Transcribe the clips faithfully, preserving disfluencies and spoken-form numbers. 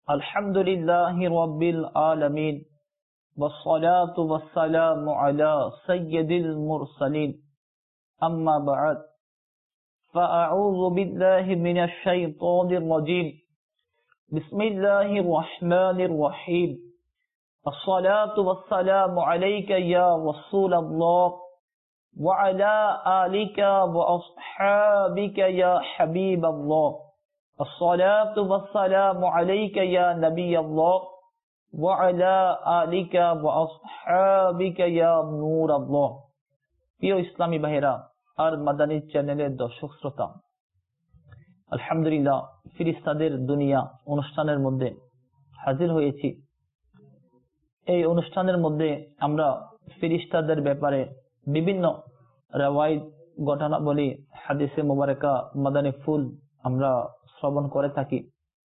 الحمد لله رب العالمين والصلاة والسلام على سيد المرسلين أما بعد فأعوذ بالله من الشيطان الرجيم بسم الله الرحمن الرحيم الصلاة والسلام عليك يا رسول الله وعلى آلك وأصحابك يا حبيب الله الصلاة والسلام عليك يا نبي الله وعلى آلك وأصحابك يا نور الله প্রিয় ইসলামী ভাইরা আর মাদানী চ্যানেলের দর্শক শ্রোতা, আলহামদুলিল্লাহ ফেরেশতাদের দুনিয়া অনুষ্ঠানের মধ্যে হাজির হয়েছি। এই অনুষ্ঠানের মধ্যে আমরা ফেরেশতাদের ব্যাপারে বিভিন্ন রাওয়ায়াত ঘটনাবলী হাদিসে মুবারাকা মাদানী ফুল আমরা শ্রবণ করে থাকি।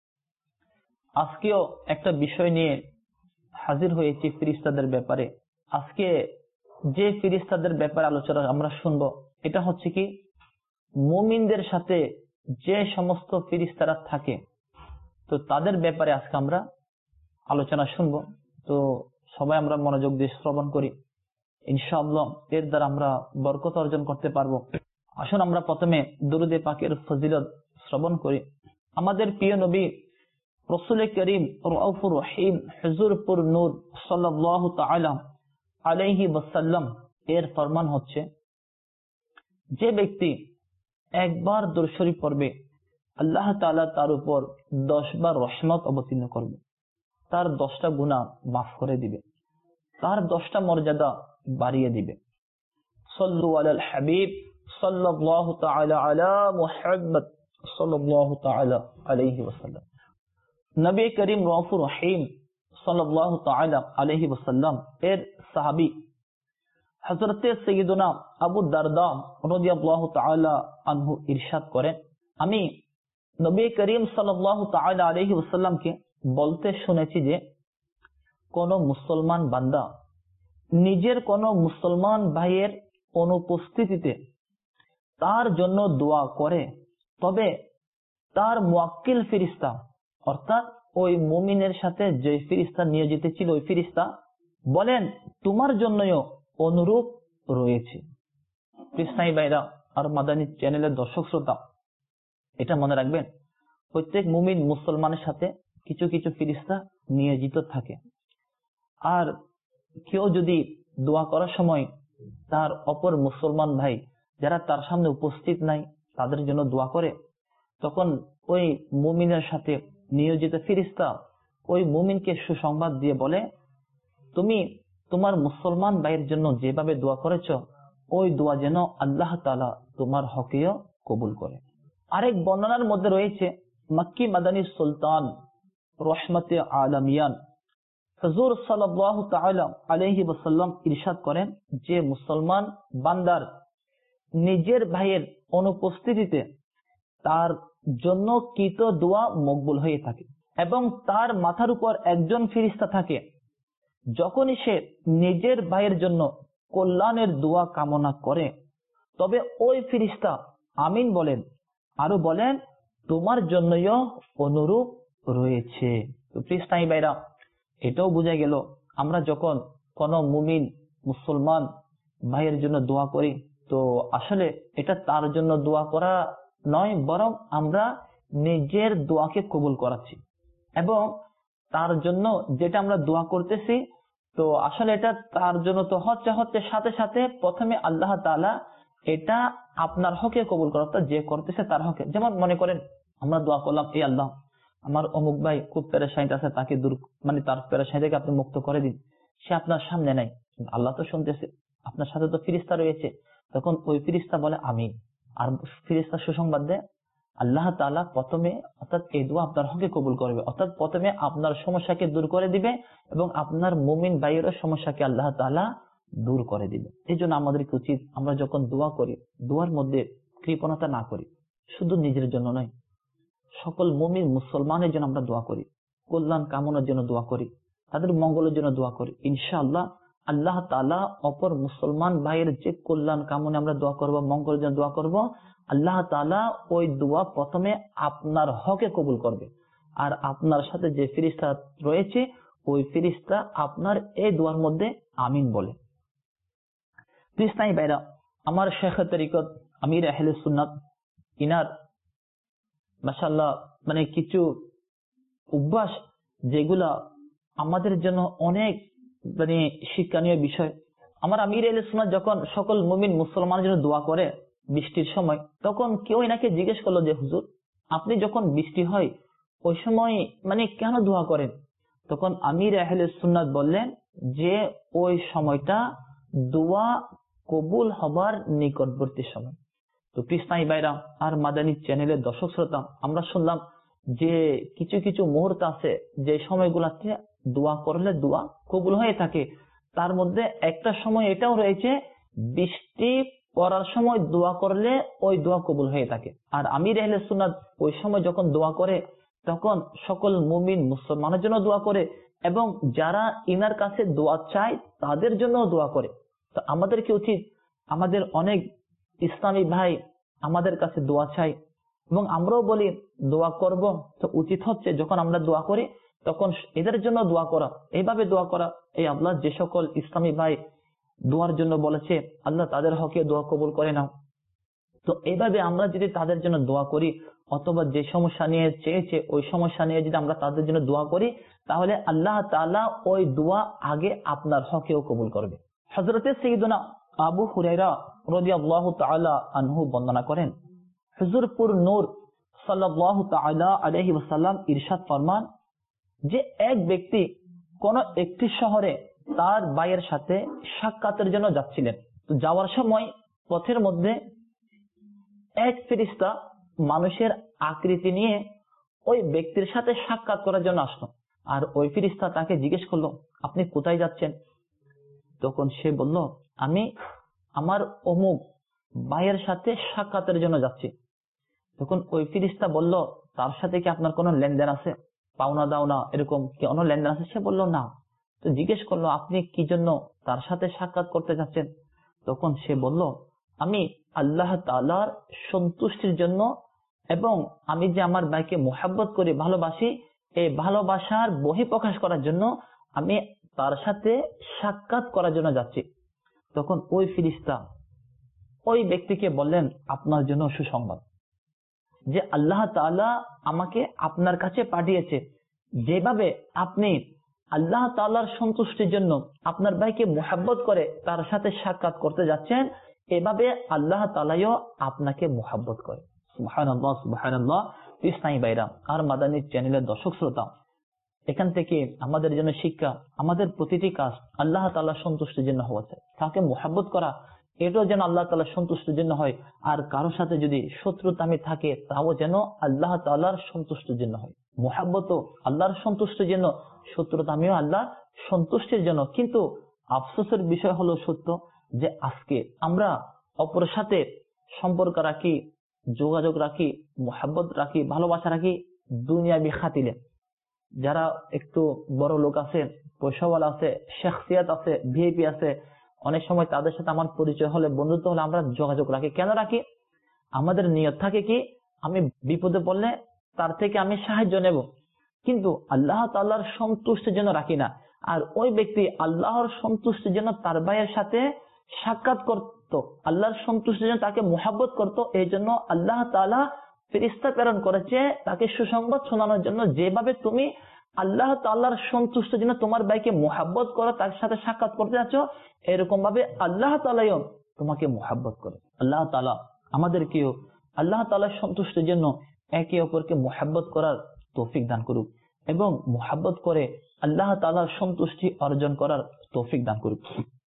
আজকেও একটা বিষয় নিয়ে হাজির হয়েছি ফেরেশতাদের ব্যাপারে। আজকে যে ফেরেশতাদের ব্যাপারে আলোচনা আমরা শুনবো, এটা হচ্ছে কি মুমিনদের সাথে যে সমস্ত ফেরেশতারা থাকে, তো তাদের ব্যাপারে আজকে আমরা আলোচনা শুনবো। তো সবাই আমরা মনোযোগ দিয়ে শ্রবণ করি, ইনশাআল্লাহ এর দ্বারা আমরা বরকত অর্জন করতে পারবো। আসুন আমরা প্রথমে দুরূদে পাকের ফজিলত শ্রবণ করি। আমাদের প্রিয় নবী রাসূল করিম রাউফুর রহিম হুজুরপুর নূর সাল্লাল্লাহু তাআলা আলাইহি ওয়াসাল্লাম এর ফরমান হচ্ছে, যে ব্যক্তি একবার দুরূদ শরীফ পড়বে, আল্লাহ তাআলা তার উপর দশ বার রহমত অবতীর্ণ করবে, তার দশটা গুনাহ মাফ করে দিবে, তার দশটা মর্যাদা বাড়িয়ে দিবে। সাল্লু আলাল হাবিব সাল্লাল্লাহু তাআলা আলা মুহাম্মদ সাল্লাল্লাহু তাআলা আলাইহি ওয়াসাল্লাম। নবী করিম রাউফুর রহিম সাল্লাল্লাহু তাআলা আলাইহি ওয়াসাল্লাম এর সাহাবী হযরত সাইয়্যিদুনা আবু দারদা রাদিয়াল্লাহু তাআলা আনহু ইরশাদ করেন, আমি নবী করিম সাল্লাল্লাহু তাআলা আলাইহি ওয়াসাল্লামকে বলতে শুনেছি যে কোন মুসলমান বান্দা নিজের কোন মুসলমান ভাইয়ের অনুপস্থিতিতে তার জন্য দোয়া করে, তবে তার মুয়াক্কিল ফেরেশতা অর্থাৎ ওই মুমিনের সাথে যে ফেরেশতা নিয়োজিত ছিল ওই ফেরেশতা বলেন, তোমার জন্যও অনুরূপ রয়েছে। কৃষ্ণাই ভাইরা আর মাদানী চ্যানেলের দর্শক শ্রোতা, এটা মনে রাখবেন, প্রত্যেক মুমিন মুসলমানের সাথে কিছু কিছু ফেরেশতা নিয়োজিত থাকে। আর কেউ যদি দোয়া করার সময় তার অপর মুসলমান ভাই যারা তার সামনে উপস্থিত নাই তাদের জন্য দোয়া করে, তখন ওই মুমিনের সাথে নিয়োজিত ফেরেশতা ওই মুমিনকে সুসংবাদ দিয়ে বলে, তুমি তোমার মুসলমান ভাইয়ের জন্য যেভাবে দোয়া করেছো ওই দোয়া যেন আল্লাহ তাআলা তোমার হকেও কবুল করে। আরেক বর্ণনার মধ্যে রয়েছে, মক্কি মাদানী সুলতান রহমতে আলামিয়ান হুজুর সাল্লাল্লাহু তাআলা আলাইহি ওয়াসাল্লাম ইরশাদ করেন, যে মুসলমান বান্দার নিজের ভাইয়ের অনুপস্থিতিতে তার জন্য কৃত দোয়া মকবুল হয়ে থাকে এবং তার মাথার উপর একজন ফেরেশতা থাকে, যখনই সে নিজের ভাইয়ের জন্য কল্যাণের দোয়া কামনা করে তবে ওই ফেরেশতা আমিন বলেন, আরো বলেন তোমার জন্যও অনুরূপ রয়েছে। তো প্রিয় ভাইরা, এটাও বোঝা গেল আমরা যখন কোন মুমিন মুসলমান ভাইয়ের জন্য দোয়া করি, তো আসলে এটা তার জন্য দোয়া করা নয়, বরং আমরা নিজের দোয়াকে কবুল করাচ্ছি এবং তার জন্য যেটা আমরা দোয়া করতেছি, তো আসলে এটা তার জন্য তো হচ্ছে হচ্ছে সাথে সাথে প্রথমে আল্লাহ তাআলা এটা আপনার হকে কবুল করা, যে করতেছে তার হকে। যেমন মনে করেন আমরা দোয়া করলাম, এই আল্লাহ আমার অমুক ভাই খুব পেরেশানিতে আছে, তাকে দূর মানে তার পেরেশানি থেকে আপনি মুক্ত করে দিন। সে আপনার সামনে নাই, আল্লাহ তো শুনতেছে, আপনার সাথে তো ফেরেশতা রয়েছে, তখন ওই ফেরেশতা বলে আমিন, আর ফেরেশতা সুসংবাদ দেয় আল্লাহ তাআলা প্রথমে অর্থাৎ এই দোয়া আপনার হকে কবুল করবে, অর্থাৎ প্রথমে আপনার সমস্যাকে দূর করে দিবে এবং আপনার মুমিন ভাইয়ের সমস্যাকে আল্লাহ তাআলা দূর করে দিবে। এই জন্য আমাদেরকে উচিত আমরা যখন দোয়া করি, দোয়ার মধ্যে কৃপণতা না করি, শুধু নিজের জন্য নয়, সকল মুমিন মুসলমানের জন্য আমরা দোয়া করি, কল্যাণ কামনার জন্য দোয়া করি, তাদের মঙ্গলের জন্য দোয়া করি। ইনশাআল্লাহ আল্লাহ তাআলা অপর মুসলমান ভাইয়ের যে কল্যাণ কামনে আমরা দোয়া করব, মঙ্গলের জন্য দোয়া করব, আল্লাহ তাআলা ওই দোয়া প্রথমে আপনার হকে কবুল করবে আর আপনার সাথে যে ফেরেশতা রয়েছে ওই ফেরেশতা আপনার এই দোয়ার মধ্যে আমিন বলে। কৃষ্ণাই ভাইরা, আমার শেখ তরিকত আমির আহলে সুন্নাত ইনার মাশাআল্লাহ মানে কিছু অভ্যাস যেগুলা আমাদের জন্য অনেক মানে শিক্ষণীয় বিষয়। আমার আমির আহলে সুন্নাত যখন সকল মুমিন মুসলমানের জন্য দোয়া করে বৃষ্টির সময়, তখন কেউ এনাকে জিজ্ঞেস করলো যে হুজুর, আপনি যখন বৃষ্টি হয় ওই সময় মানে কেন দোয়া করেন? তখন আমির আহলে সুন্নাত বললেন যে ওই সময়টা দোয়া কবুল হবার নিকটবর্তী সময়। তো কৃষ্ণাই ভাইরা আর মাদানী চ্যানেলের দর্শক শ্রোতা, আমরা শুনলাম যে কিছু কিছু মুহূর্ত আছে যে সময়গুলোতে দোয়া করলে দোয়া কবুল হয়ে থাকে। তার মধ্যে একটা সময় এটাও রয়েছে বৃষ্টি পড়ার সময় দোয়া করলে ওই দোয়া কবুল হয়ে থাকে। আর আমির আহলে সুন্নাত ওই সময় যখন দোয়া করে তখন সকল মুমিন মুসলমানের জন্য দোয়া করে এবং যারা ইনার কাছে দোয়া চায় তাদের জন্য দোয়া করে। তো আমাদের কি উচিত, আমাদের অনেক ইসলামী ভাই আমাদের কাছে দোয়া চাই এবং আমরাও বলি দোয়া করব, তো উচিত হচ্ছে যখন আমরা দোয়া করি তখন এদের জন্য দোয়া করা, এইভাবে দোয়া করা। এই আল্লাহ যে সকল ইসলামী ভাই দোয়ার জন্য বলেছে আল্লাহ তাদের হকে দোয়া কবুল করে নাও। তো এইভাবে আমরা যদি তাদের জন্য দোয়া করি অথবা যে সমস্যা নিয়ে চেয়েছে ওই সমস্যা নিয়ে যদি আমরা তাদের জন্য দোয়া করি তাহলে আল্লাহ তাআলা ওই দোয়া আগে আপনার হকেও কবুল করবে। হযরতে সাইয়্যিদুনা আবু হুরায়রা রাদিয়াল্লাহু তাআলা আনহু বর্ণনা করেন, হুজুরপুর নূর সাল্লাল্লাহু তাআলা আলাইহি ওয়াসাল্লাম ইরশাদ ফরমান যে এক ব্যক্তি কোন একটি শহরে তার ভাইয়ের সাথে সাক্ষাতের জন্য যাচ্ছিলেন। তো যাওয়ার সময় পথের মধ্যে এক ফেরেশতা মানুষের আকৃতি নিয়ে ওই ব্যক্তির সাথে সাক্ষাৎ করার জন্য আসলো। আর ওই ফেরেশতা তাকে জিজ্ঞেস করলো, আপনি কোথায় যাচ্ছেন? তখন সে বলল, আমি আমার অমুক ভাইয়ের সাথে সাক্ষাতের জন্য যাচ্ছি। তখন ওই ফেরেশতা বলল, তার সাথে কি আপনার কোনো লেনদেন আছে, পাওনা দাওনা এরকম কি কোনো লেনদেন আছে? সে বলল না। তো জিজ্ঞেস করলো, আপনি কি জন্য তার সাথে সাক্ষাৎ করতে যাচ্ছেন? তখন সে বলল, আমি আল্লাহ তাআলার সন্তুষ্টির জন্য এবং আমি যে আমার ভাইকে মোহাব্বত করি, ভালোবাসি, এই ভালোবাসার বহিঃপ্রকাশ করার জন্য আমি তার সাথে সাক্ষাৎ করার জন্য যাচ্ছি। তখন ওই ফেরেশতা ওই ব্যক্তিকে বললেন, আপনার জন্য সুসংবাদ যে আল্লাহ তাআলা আমাকে আপনার কাছে পাঠিয়েছে। যেভাবে আপনি আল্লাহ তাআলার সন্তুষ্টির জন্য আপনার ভাইকে মোহাব্বত করে তার সাথে সাক্ষাৎ করতে যাচ্ছেন, এভাবে আল্লাহ তাআলাও আপনাকে মোহাব্বত করে। সুবহানাল্লাহ সুবহানাল্লাহ। ইসলামী ভাইরা আর মাদানী চ্যানেলের দর্শক শ্রোতা, এখান থেকে আমাদের জন্য শিক্ষা, আমাদের প্রতিটি কাজ আল্লাহ তাআলার সন্তুষ্টির জন্য হওয়া চাই। কাউকে মোহাব্বত করা এটাও যেন আল্লাহ তাআলার সন্তুষ্টির জন্য হয়, আর কারোর সাথে যদি শত্রুতামি থাকে তাও যেন আল্লাহ তাআলার সন্তুষ্টির জন্য হয়। মোহাব্বতও আল্লাহর সন্তুষ্টির জন্য, শত্রুতামিও আল্লাহ সন্তুষ্টির জন্য। কিন্তু আফসোসের বিষয় হলো সত্য যে আজকে আমরা অপরের সাথে সম্পর্ক রাখি, যোগাযোগ রাখি, মোহাব্বত রাখি, ভালোবাসা রাখি দুনিয়াবি খাতিরে। যারা একটু বড় লোক আছে, পয়সাওয়ালা আছে, শেখসিয়াত আছে, ভিআইপি আছে, অনেক সময় তাদের সাথে আমার পরিচয় হলে, বন্ধুত্ব হলে আমরা যোগাযোগ রাখি। কেন রাখি? আমাদের নিয়ত থাকে কি, আমি বিপদে পড়লে তার থেকে আমি সাহায্য নেব, কিন্তু আল্লাহ তাআলার সন্তুষ্টির জন্য রাখি না। আর ওই ব্যক্তি আল্লাহর সন্তুষ্টির জন্য তার ভাইয়ের সাথে সাক্ষাৎ করত, আল্লাহর সন্তুষ্টির জন্য তাকে মোহাব্বত করত। এই জন্য আল্লাহ তাআলা ফেরেশতা প্রেরণ করেছে তাকে সুসংবাদ শোনানোর জন্য। যেভাবে তুমি আল্লাহ তাআলার সন্তুষ্টির জন্য তোমার ভাইকে মোহাব্বত করো, তার সাথে সাক্ষাৎ করতে যাচ্ছ, এরকম ভাবে আল্লাহ তাআলাও তোমাকে মোহাব্বত করে। আল্লাহ তাআলা আমাদেরকেও আল্লাহ তাআলার সন্তুষ্টির জন্য একে অপরকে মোহাব্বত করার তৌফিক দান করুক এবং মোহাব্বত করে আল্লাহ তাআলার সন্তুষ্টি অর্জন করার তৌফিক দান করুক।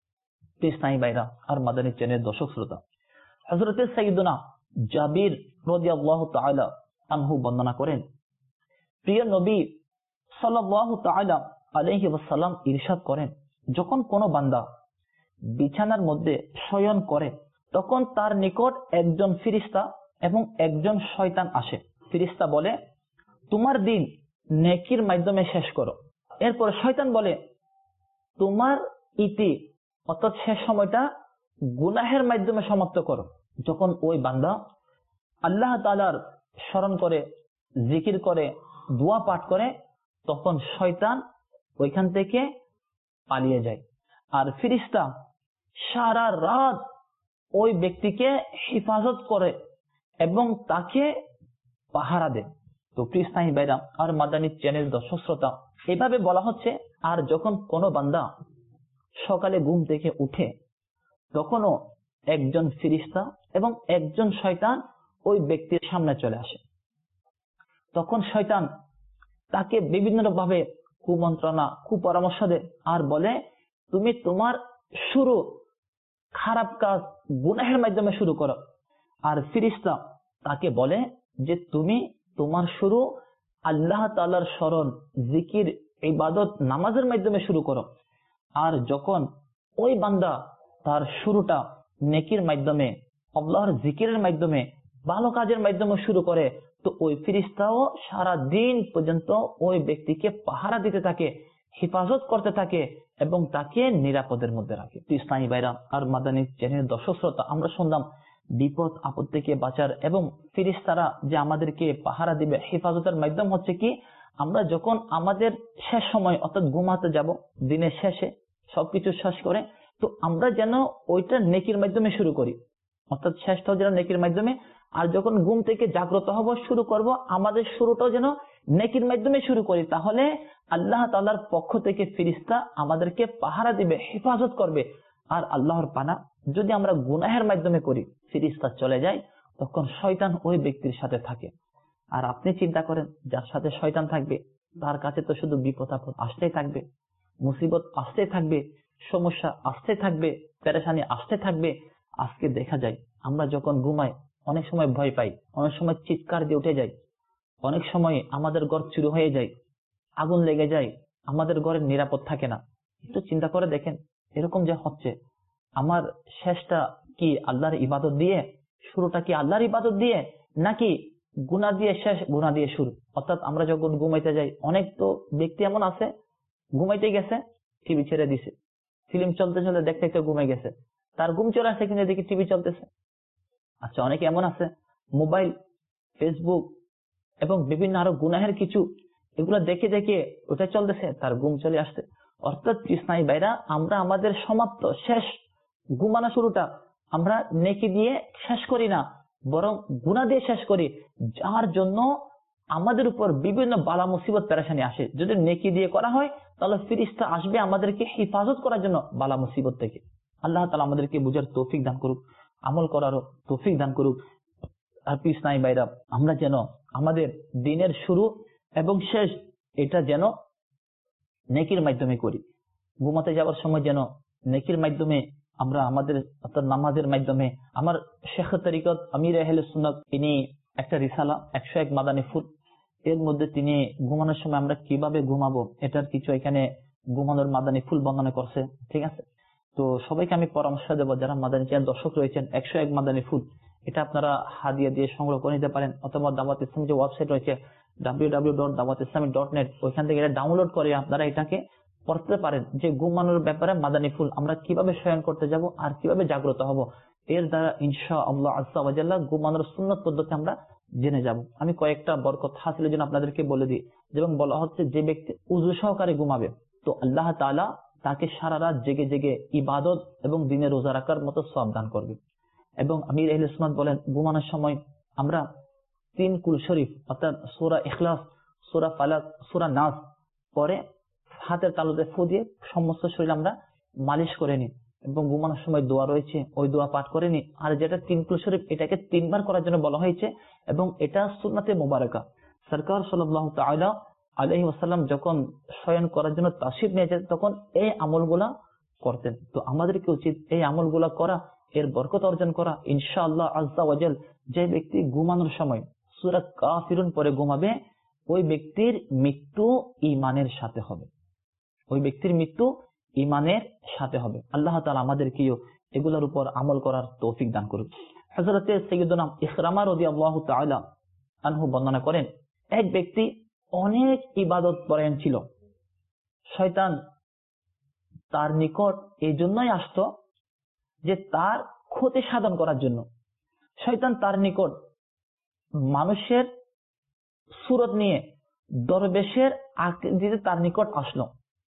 ইসলামী ভাইরা আর মাদানী চ্যানেলের দর্শক শ্রোতা, হযরতে সাইয়্যিদুনা জাবির রাদিয়াল্লাহু তাআলা আনহু বর্ণনা করেন, প্রিয় নবী সাল্লাল্লাহু তাআলা আলাইহি ওয়াসাল্লাম ইরশাদ করেন, যখন কোন বান্দা বিছানার মধ্যে শয়ন করে তখন তার নিকট একজন ফেরেশতা এবং একজন শয়তান আসে। ফেরেশতা বলে, তোমার দিন নেকির মাধ্যমে শেষ করো। এরপর শয়তান বলে, তোমার ইতি অর্থাৎ শেষ সময়টা গুনাহের মাধ্যমে সমাপ্ত করো। যখন ওই বান্দা আল্লাহ তাআলার স্মরণ করে, জিকির করে, দোয়া পাঠ করে তখন শয়তান ওইখান থেকে পালিয়ে যায়। আর ফেরেশতা সারা রাত ওই ব্যক্তিকে হেফাজত করে এবং তাকে পাহারা দেয়। তো প্রিয় ভাইরা আর মাদানী চ্যানেল দর্শক শ্রোতা, এভাবে বলা হচ্ছে আর যখন কোনো বান্দা সকালে ঘুম থেকে উঠে তখনও একজন ফেরেশতা এবং একজন শয়তান ওই ব্যক্তির সামনে চলে আসে। তখন শয়তান তাকে বিভিন্ন ভাবে কুমন্ত্রণা কুপরামর্শ দেয় আর বলে তুমি তোমার শুরু খারাপ কাজ গুনাহের মাধ্যমে শুরু করো। আর ফেরেশতা তাকে বলে যে তুমি তোমার শুরু আল্লাহ তাআলার স্মরণ জিকির ইবাদত নামাজের মাধ্যমে শুরু করো। আর যখন ওই বান্দা তার শুরুটা নেকির মাধ্যমে আল্লাহর জিকিরের মাধ্যমে ভালো কাজের মাধ্যমে শুরু করে তো ওই ফেরেশতাও সারা দিন পর্যন্ত ওই ব্যক্তিকে পাহারা দিতে থাকে, হেফাজত করতে থাকে এবং তাকে নিরাপদের মধ্যে রাখে। ইসলামী ভাইরা আর মাদানী চ্যানেল দর্শক শ্রোতা, আমরা শুনলাম বিপদ আপদ থেকে বাঁচার এবং ফেরেশতারা যে আমাদেরকে পাহারা দিবে হেফাজতের মাধ্যম হচ্ছে কি আমরা যখন আমাদের শেষ সময় অর্থাৎ ঘুমাতে যাব দিনের শেষে সবকিছু শেষ করে তো আমরা যেন ওইটা নেকির মাধ্যমে শুরু করি, অর্থাৎ শেষটাও যেন নেকির মাধ্যমে। আর যখন ঘুম থেকে জাগ্রত হব শুরু করব আমাদের শুরুটাও যেন নেকির মাধ্যমে শুরু করি, তাহলে আল্লাহ তাআলার পক্ষ থেকে ফেরেশতা আমাদেরকে পাহারা দিবে হেফাজত করবে। আর আল্লাহর পানা যদি আমরা গুনাহের মাধ্যমে করি ফেরেশতা চলে যায় তখন শয়তান ওই ব্যক্তির সাথে থাকে। আর আপনি চিন্তা করেন যার সাথে শয়তান থাকবে তার কাছে তো শুধু বিপদ আপদ আসতেই থাকবে, মুসিবত আসতে থাকবে, সমস্যা আসতে থাকবে, পেরেশানি আসতে থাকবে। আজকে দেখা যায় আমরা যখন ঘুমাই অনেক সময় ভয় পাই, অনেক সময় চিৎকার দিয়ে উঠে যাই, অনেক সময় আমাদের ঘর চুরি হয়ে যায়, আগুন লেগে যায়, আমাদের ঘরের নিরাপদ থাকে না। একটু চিন্তা করে দেখেন এরকম যে হচ্ছে আমার শেষটা কি আল্লাহর ইবাদত দিয়ে, শুরুটা কি আল্লাহর ইবাদত দিয়ে নাকি গুনাহ দিয়ে শেষ, গুনাহ দিয়ে শুরু। অর্থাৎ আমরা যখন ঘুমাইতে যাই অনেক তো ব্যক্তি এমন আছে ঘুমাইতে গেছে টিভি ছেড়ে দিছে, ফিল্ম চলতে চলতে দেখতে দেখতে ঘুমাই গেছে, তার ঘুম চলে আসছে কিন্তু দেখি টিভি চলতেছে। আচ্ছা অনেকে এমন আছে মোবাইল ফেসবুক এবং বিভিন্ন আরো গুনাহের কিছু এগুলা দেখে দেখে ওটা চলতেছে, তার ঘুম চলে আসছে। অর্থাৎ ইসলামী ভাইরা আমরা আমাদের সমাপ্ত শেষ ঘুমানো শুরুটা আমরা নেকি দিয়ে শেষ করি না, বরং গুনাহ দিয়ে শেষ করি, যার জন্য আমাদের উপর বিভিন্ন বালা মুসিবত পেরেশানি আসে। যদি নেকি দিয়ে করা হয় তাহলে ফেরেশতা আসবে আমাদেরকে হেফাজত করার জন্য বালা মুসিবত থেকে। আল্লাহ তাআলা আমাদেরকে বুঝার তৌফিক দান করুক, আমল করারও তৌফিক দান করুক। আর ইসলামী ভাইরা আমরা যেন আমাদের দিনের শুরু এবং শেষ এটা যেন নেকির মাধ্যমে করি। ঘুমাতে যাওয়ার সময় যেন নেকির মাধ্যমে আমরা আমাদের অর্থাৎ নামাজের মাধ্যমে। আমার শেখ তরিকত আমির আহলে সুন্নাত তিনি একটা রিসালা একশো এক মাদানী ফুল, এর মধ্যে তিনি ঘুমানোর সময় আমরা কিভাবে ঘুমাবো এটার কিছু এখানে ঘুমানোর মাদানী ফুল বর্ণনা করছে। ঠিক আছে, তো সবাইকে আমি পরামর্শ দেবো যারা মাদানী চ্যানেল দর্শক রয়েছেন একশো এক মাদানী ফুল এটা আপনারা হাদিয়া দিয়ে সংগ্রহ করে নিতে পারেন, অথবা দাওয়াত ইসলামী যে ওয়েবসাইট রয়েছে ডাব্লিউ ডাব্লিউ ডাব্লিউ ডট দাওয়াত ইসলামী ডট নেট ওইখান থেকে এটা ডাউনলোড করে আপনারা এটাকে পড়তে পারেন যে ঘুমানোর ব্যাপারে মাদানী ফুল আমরা কিভাবে শয়ন করতে যাব আর কিভাবে জাগ্রত হব। এর দ্বারা ইনশাআল্লাহ আজ্জা ওয়া জাল্লা ঘুমানোর সুন্নত পদ্ধতি আমরা জেনে যাব। আমি কয়েকটা বরকত হাসিলের জন্য আপনাদেরকে বলে দিই। যেমন বলা হচ্ছে যে ব্যক্তি উযু সহকারে ঘুমাবে তো আল্লাহ তাআলা তাকে সারা রাত জেগে জেগে ইবাদত এবং দিনে রোজা রাখার মতো সওয়াব দান করবে। এবং আমির আহলে সুন্নাত বলেন ঘুমানোর সময় আমরা তিন কুল শরীফ অর্থাৎ সূরা ইখলাস, সূরা ফালাক, সূরা নাস পরে হাতের তালুতে ফু দিয়ে সমস্ত শরীর আমরা মালিশ করে নিই এবং ঘুমানোর সময় দোয়া রয়েছে ওই দোয়া পাঠ করে নিই। আর যেটা তিন কুল শরীফ এটাকে তিনবার করার জন্য বলা হয়েছে এবং এটা সুন্নাতে মুবারাকা। সরকার সাল্লাল্লাহু তাআলা আলাইহি ওয়াসাল্লাম যখন শয়ন করার জন্য তাশরিফ নিয়ে যেতেন তখন এই আমলগুলা করতেন। তো আমাদেরকে উচিত এই আমলগুলা করা, এর বরকত অর্জন করা। ইনশাআল্লাহ আজ্জা ওয়া জাল যে ব্যক্তি ঘুমানোর সময় সূরা কাফিরুন পরে ঘুমাবে ওই ব্যক্তির মৃত্যু ঈমানের সাথে হবে, ওই ব্যক্তির মৃত্যু ঈমানের সাথে হবে। আল্লাহ তাআলা আমাদেরকেও এগুলোর উপর আমল করার তৌফিক দান করুন। হযরতে সাইয়্যিদুনা ইকরামা রাদিয়াল্লাহু তাআলা আনহু বর্ণনা করেন এক ব্যক্তি অনেক ইবাদত পরায়ণ ছিল, শয়তান তার নিকট এই জন্যই আসতো যে তার ক্ষতি সাধন করার জন্য। শয়তান তার নিকট মানুষের সুরত নিয়ে দরবেশের আকৃতিতে তার নিকট আসলো।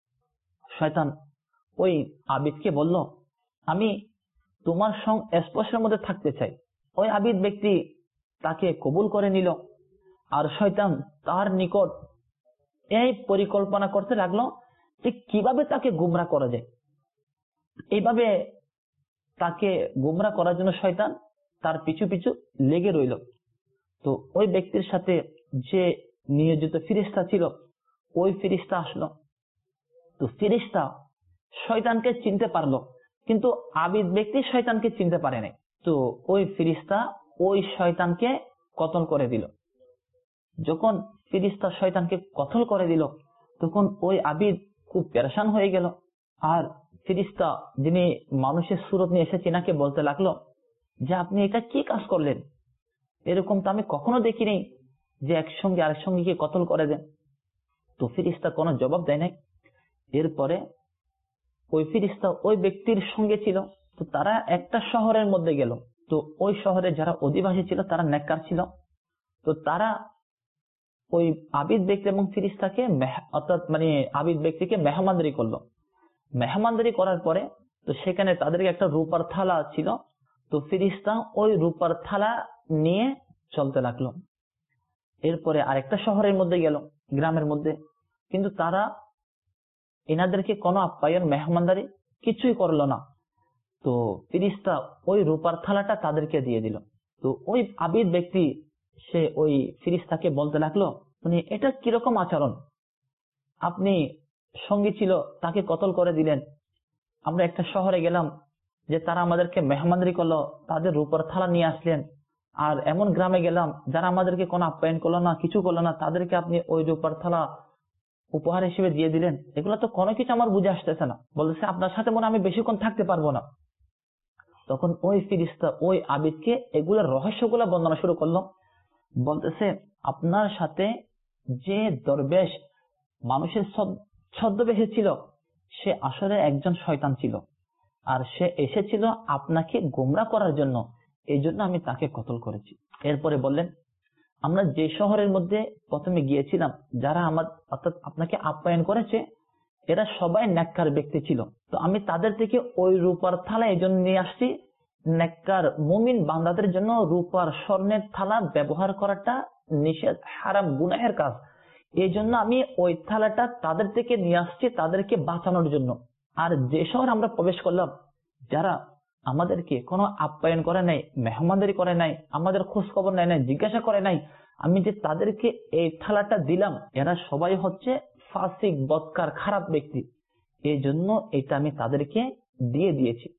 শয়তান ওই আবিদকে বলল, আমি তোমার সঙ্গে স্পর্শের মধ্যে থাকতে চাই। ওই আবিদ ব্যক্তি তাকে কবুল করে নিল। আর শয়তান তার নিকট এই পরিকল্পনা করতে লাগলো যে কিভাবে তাকে গুমরা করা যায়। এইভাবে তাকে গুমরা করার জন্য শয়তান তার পিছু পিছু লেগে রইল। তো ওই ব্যক্তির সাথে যে নিয়োজিত ফিরিস্তা ছিল, ওই ফিরিস্তা আসলো। তো ফিরিস্তা শয়তানকে চিনতে পারলো, কিন্তু আবিদ ব্যক্তি শয়তানকে চিনতে পারে নাই। তো ওই ফিরিস্তা ওই শয়তানকে কতল করে দিল। যখন ফিরিস্তা শয়তানকে কতল করে দিল, তখন ওই আবিদ খুব পেরেশান হয়ে গেল। আর ফিরিস্তা যিনি মানুষের সুরত নিয়ে এসে চিনাকে বলতে লাগলো যে আপনি এটা কি কাজ করলেন, এরকম তো আমি কখনো দেখিনি যে একসঙ্গে আরেক সঙ্গে কতল করে দেন। তো ফিরিস্তা কোনো জবাব দেয় নাই। এরপরে ওই ফিরিস্তা ওই ব্যক্তির সঙ্গে ছিল। তো তারা একটা শহরের মধ্যে গেল। তো ওই শহরে যারা অধিবাসী ছিল তারা নেককার ছিল। তো তারা ওই আবিদ ব্যক্তি এবং ফিরিস্তাকে অর্থাৎ মানে আবিদ ব্যক্তিকে মেহমানদারি করলো। মেহমানদারি করার পরে তো সেখানে তাদেরকে একটা রূপার থালা ছিল। তো ফিরিস্তা ওই রূপার থালা নিয়ে চলতে লাগলো। এরপরে আরেকটা শহরের মধ্যে গেল, গ্রামের মধ্যে। কিন্তু তারা এনাদেরকে কোনো আপ্যায়ন মেহমানদারি কিছুই করলো না। তো ফিরিস্তা ওই রূপার থালাটা তাদেরকে দিয়ে দিল। তো ওই আবিদ ব্যক্তি সে ওই ফিরিস্তাকে বলতে লাগলো, মানে এটা কিরকম আচরণ, আপনি সঙ্গী ছিল তাকে কতল করে দিলেন। আমরা একটা শহরে গেলাম যে তারা আমাদেরকে মেহমানদারি করলো, তাদের রূপার থালা নিয়ে আসলেন। আর এমন গ্রামে গেলাম যারা আমাদেরকে কোনো আপ্যায়ন করলো না, কিছু করলো না, তাদেরকে আপনি ওই রূপার থালা উপহার হিসেবে দিয়ে দিলেন। এগুলো তো কোনো কিছু আমার বুঝে আসতেছে না। বলতেছে আপনার সাথে মনে আমি বেশিক্ষণ থাকতে পারবো না। তখন ওই ফিরিস্তা ওই আবিদকে এগুলোর রহস্যগুলো বর্ণনা শুরু করলো। বলতেছে আপনার সাথে যে দরবেশ মানুষের ছদ্মবেশে ছিল সে আসলে একজন শয়তান ছিল, আর সে এসেছিল আপনাকে গোমরা করার জন্য, এই জন্য আমি তাকে কতল করেছি। এরপরে বললেন আমরা যে শহরের মধ্যে প্রথমে গিয়েছিলাম, যারা আমার অর্থাৎ আপনাকে আপ্যায়ন করেছে এরা সবাই নেককার ব্যক্তি ছিল। তো আমি তাদের থেকে ওই রূপার থালা এই জন্য নিয়ে আসছি, নেককার মুমিন বান্দাদের জন্য রূপার স্বর্ণের থালা ব্যবহার করাটা নিষেধ, হারাম, গুনাহের কাজ। এই জন্য আমি ওই থালাটা তাদের থেকে নিয়ে আসছি তাদেরকে বাঁচানোর জন্য। আর যে শহর আমরা প্রবেশ করলাম, যারা আমাদেরকে কোনো আপ্যায়ন করে নাই, মেহমানদারি করে নাই, আমাদের খোঁজ খবর নেয় নাই, জিজ্ঞাসা করে নাই, আমি যে তাদেরকে এই থালাটা দিলাম এরা সবাই হচ্ছে ফাসিক, বদকার, খারাপ ব্যক্তি, এই জন্য এটা আমি তাদেরকে দিয়ে দিয়েছি।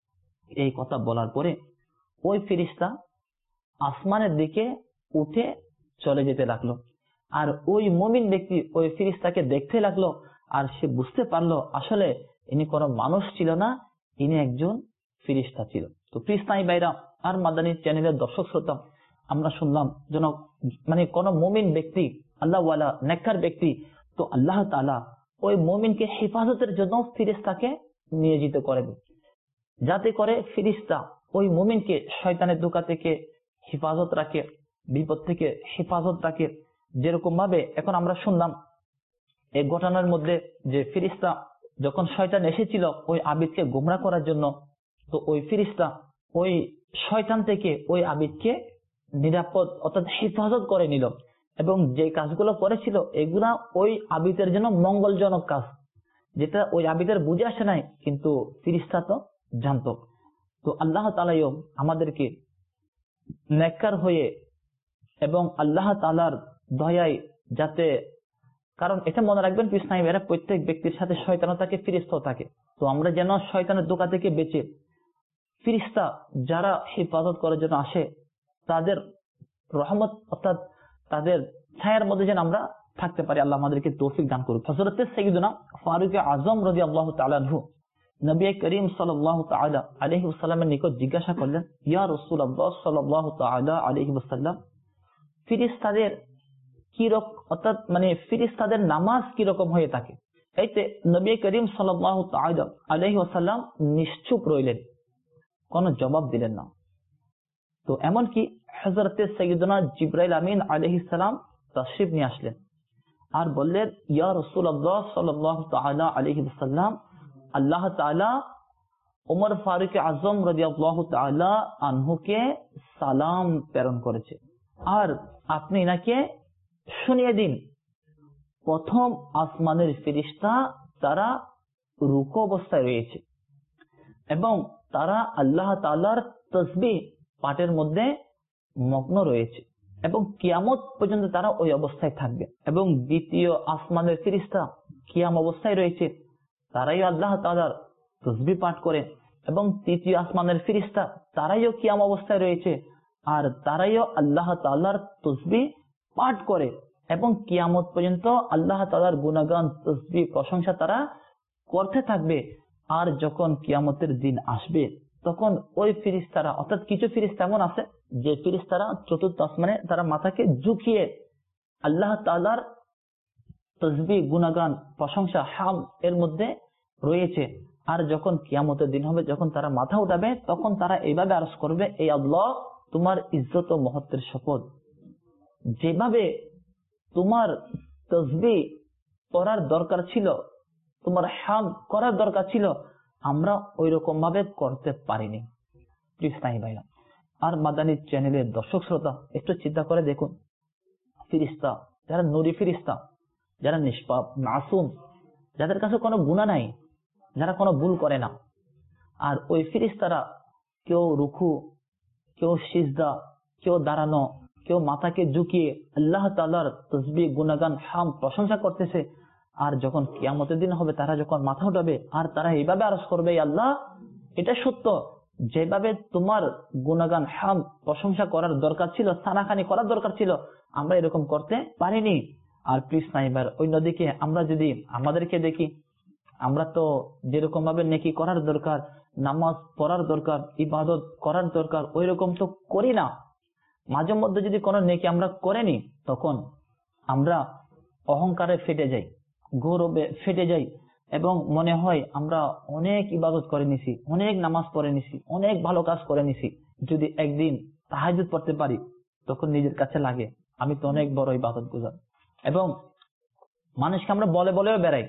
এই কথা বলার পরে ওই ফিরিস্তা আসমানের দিকে উঠে চলে যেতে লাগলো। আর ওই মুমিন ব্যক্তি ওই ফিরিস্তাকে দেখতে লাগলো। আর সে বুঝতে পারলো আসলে ইনি কোনো মানুষ ছিল না, ইনি একজন ফিরিস্তা ছিল। তো ফিরিস্তাই বাইরা আর মাদানী চ্যানেলের দর্শক শ্রোতা, আমরা শুনলাম যেন মানে কোন মুমিন ব্যক্তি, আল্লাহ ওয়ালা নেককার ব্যক্তি, তো আল্লাহ তাআলা ওই মুমিনকে হেফাজতের জন্য ফিরিস্তাকে নিয়োজিত করেন, যাতে করে ফিরিস্তা ওই মুমিনকে শয়তানের ধোঁকা থেকে হেফাজত রাখে, বিপদ থেকে হেফাজত রাখে। যেরকম ভাবে এখন আমরা শুনলাম এই ঘটনার মধ্যে যে ফিরিস্তা যখন শয়তান এসেছিল ওই আবিদকে গোমরা করার জন্য, তো ওই ফিরিস্তা ওই শয়তান থেকে ওই আবিদকে নিরাপদ অর্থাৎ হেফাজত করে নিল, এবং যে কাজগুলো করেছিল এগুলা ওই আবিদের জন্য মঙ্গলজনক কাজ, যেটা ওই আবিদের বুঝে আসে নাই, কিন্তু ফিরিস্তা তো জানত। তো আল্লাহ তাআলাও আমাদেরকে নেককার হয়ে এবং আল্লাহ তাআলার দয়ায় যাতে, কারণ এটা মনে রাখবেন পিসনাই ভাইরা, প্রত্যেক ব্যক্তির সাথে শয়তানও থাকে, ফিরিস্তাও থাকে। তো আমরা যেন শয়তানের ধোঁকা থেকে বেঁচে ফিরিস্তা যারা হেফাজত করার জন্য আসে তাদের রহমত অর্থাৎ তাদের ছায়ার মধ্যে যেন আমরা থাকতে পারি। আল্লাহ আমাদেরকে তৌফিক দান করুন। হযরত সাইয়্যিদুনা ফারুক আযম রাদিয়াল্লাহু তাআলা আনহু নবী করিম সাল্লাল্লাহু তাআলা আলাইহি ওয়াসাল্লামের নিকট জিজ্ঞাসা করলেন, ইয়া রাসূলুল্লাহ সাল্লাল্লাহু তাআলা আলাইহি ওয়াসাল্লাম, ফিরিস্তাদের কি রকম অর্থাৎ মানে ফিরিস্তাদের নামাজ কি রকম হয়ে থাকে? এইতে নবী করিম সাল্লাল্লাহু তাআলা আলাইহি ওয়াসাল্লাম নিশ্চুপ রইলেন, কোনো জবাব দিলেন না। তো এমন কি হযরত সাইয়্যিদুনা জিবরাইল আমিন আলাইহিস সালাম তাশরিফ নিয়ে আসলেন। আর বললেন, ইয়া রাসূলুল্লাহ সাল্লাল্লাহু তাআলা আলাইহি ওয়াসাল্লাম, আল্লাহ তাআলা ওমর ফারুক আজম রাদিয়াল্লাহু তাআলা আনহুকে সালাম প্রেরণ করেছে, আর আপনি এনাকে শুনিয়ে দিন, প্রথম আসমানের ফেরেশতা তারা রুকু অবস্থায় রয়েছে এবং তারা আল্লাহ তাআলার তাসবিহ পাঠের মধ্যে মগ্ন রয়েছে এবং কিয়ামত পর্যন্ত তারা ওই অবস্থায় থাকবে। এবং দ্বিতীয় আসমানের ফেরেশতা কিয়াম অবস্থায় রয়েছে, তারাই আল্লাহ তাআলার তাসবিহ পাঠ করে। এবং তৃতীয় আসমানের ফেরেশতা তারাইও কিয়াম অবস্থায় রয়েছে, আর তারাইও আল্লাহ তাআলার তাসবিহ পাঠ করে এবং কিয়ামত পর্যন্ত আল্লাহ তাআলার গুণগান তাসবিহ প্রশংসা তারা করতে থাকবে। আর যখন কিয়ামতের দিন আসবে তখন ওই ফেরেশতারা, অর্থাৎ কিছু ফেরেশতা এমন আছে যে ফেরেশতারা চতুর্থ আসমানে তারা মাথাকে ঝুঁকিয়ে আল্লাহ তাআলার তাসবিহ গুণগান প্রশংসা হাম এর মধ্যে রয়েছে। আর যখন কিয়ামতের দিন হবে, যখন তারা মাথা উঠাবে, তখন তারা এইভাবে আরজ করবে, এই আল্লাহ, তোমার ইজ্জত ও মহত্বের শপথ, যেভাবে তোমার তাসবিহ করার দরকার ছিল, তোমার হাম করার দরকার ছিল, আমরা ওই রকম ভাবে করতে পারিনি। কৃষ্ণাই ভাইরা আর মাদানী চ্যানেলের দর্শক শ্রোতা, একটু চিন্তা করে দেখুন, ফেরেশতা যারা নূরি ফেরেশতা, যারা নিষ্পাপ মাসুম, যাদের কাছে কোনো গুনাহ নাই, যারা কোনো ভুল করে না, আর ওই ফেরেশতারা কেউ রুকু, কেউ সিজদা, কেউ দাঁড়ানো, কেউ মাথাকে ঝুঁকিয়ে আল্লাহ তাআলার তাসবিহ গুণগান হাম প্রশংসা করতেছে। আর যখন কিয়ামতের দিন হবে, তারা যখন মাথা উঠাবে আর তারা এইভাবে আরজ করবে, আল্লাহ, এটা সত্য, যেভাবে তোমার গুণগান হাম প্রশংসা করার দরকার ছিল, সানাখানি করার দরকার ছিল, আমরা এরকম করতে পারিনি। আর প্লিজ নাইবার অন্যদিকে আমরা যদি আমাদেরকে দেখি, আমরা তো যেরকম ভাবে নেকি করার দরকার, নামাজ পড়ার দরকার, ইবাদত করার দরকার, ওই রকম তো করি না। মাঝে মধ্যে যদি কোনো নেকি আমরা করেনি, তখন আমরা অহংকারে ফেটে যাই, গৌরবে ফেটে যাই এবং মনে হয় আমরা অনেক ইবাদত করে নিছি, অনেক নামাজ পড়ে নিছি, অনেক ভালো কাজ করে নিছি। যদি একদিন তাহাজ্জুদ পড়তে পারি, তখন নিজের কাছে লাগে আমি তো অনেক বড় ইবাদত গুজার। এবং মানুষকে আমরা বলে বলেও বেড়াই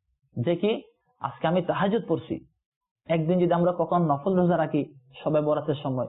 যে কি, আজকে আমি তাহাজ্জুদ পড়ছি। একদিন যদি আমরা কখন নফল রোজা রাখি, সবে বরাতের সময়,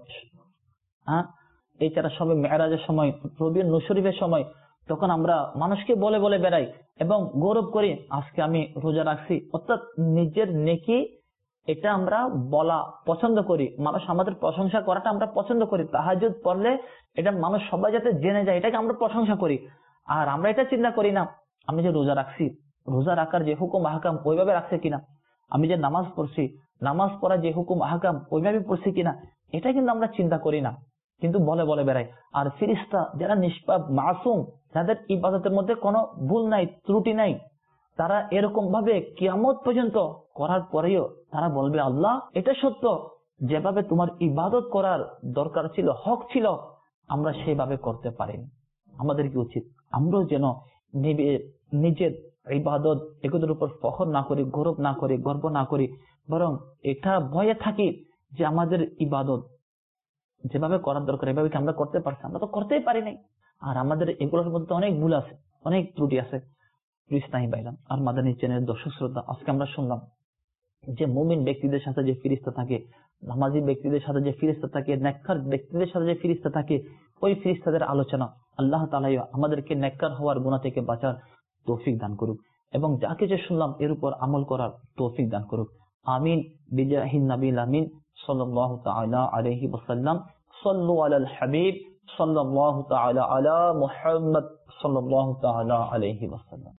হ্যাঁ, এছাড়া সবে মেরাজের সময়, রবিউল নূর শরীফের সময়, তখন আমরা মানুষকে বলে বলে বেড়াই এবং গৌরব করি, আজকে আমি রোজা রাখছি। অর্থাৎ নিজের নেকি এটা আমরা বলা পছন্দ করি, মানুষ আমাদের প্রশংসা করাটা আমরা পছন্দ করি। তাহাজ্জুদ পড়লে এটা মানুষ সবাই যাতে জেনে যায়, এটাকে আমরা প্রশংসা করি। আর আমরা এটা চিন্তা করি না, আমি যে রোজা রাখছি, রোজা রাখার যে হুকুম আহকাম ওইভাবে রাখছে কিনা, আমি যে নামাজ পড়ছি, নামাজ পড়া যে হুকুম আহকাম ওইভাবে পড়ছি কিনা, এটা কিন্তু আমরা চিন্তা করি না, কিন্তু বলে বলে বেড়াই। আর ফেরেশতা যারা নিষ্পাপ মাসুম, যাদের ইবাদতের মধ্যে কোনো ভুল নাই, ত্রুটি নাই, তারা এরকম ভাবে কিয়ামত পর্যন্ত করার পরেও তারা বলবে, আল্লাহ, এটা সত্য, যেভাবে তোমার ইবাদত করার দরকার ছিল, হক ছিল, আমরা সেভাবে করতে পারিনি। আমাদের কি উচিত, আমরাও যেন নিজের ইবাদত এগুলোর উপর ফখর না করি, গৌরব না করি, গর্ব না করি, বরং এটা ভয়ে থাকি যে আমাদের ইবাদত যেভাবে করার দরকার এভাবে কি আমরা করতে পারছি? আমরা তো করতেই পারি নাই। আর আমাদের এগুলোর মধ্যে অনেক ভুল আছে, অনেক ত্রুটি আছে। প্রিস্তাহি বাইলাম আর মাদানী চ্যানেলের দর্শক শ্রোতা, আজকে আমরা শুনলাম যে মুমিন ব্যক্তিদের সাথে যে ফেরেশতা থাকে, নামাজি ব্যক্তিদের সাথে যে ফেরেশতা থাকে, নেককার ব্যক্তিদের সাথে যে ফেরেশতা থাকে, ওই ফেরেশতাদের আলোচনা। আল্লাহ তাআলা আমাদেরকে নেককার হওয়ার গুনাহ থেকে বাঁচার তৌফিক দান করুক এবং যা কিছু শুনলাম এর উপর আমল করার তৌফিক দান করুক। আমিন বিজাহিন নবীল আমিন সাল্লাল্লাহু তাআলা আলাইহি ওয়াসাল্লাম। সাল্লু আলাল হাবিব সাল্লাল্লাহু তাআলা আলা মুহাম্মদ সাল্লাল্লাহু তাআলা আলাইহি ওয়াসাল্লাম।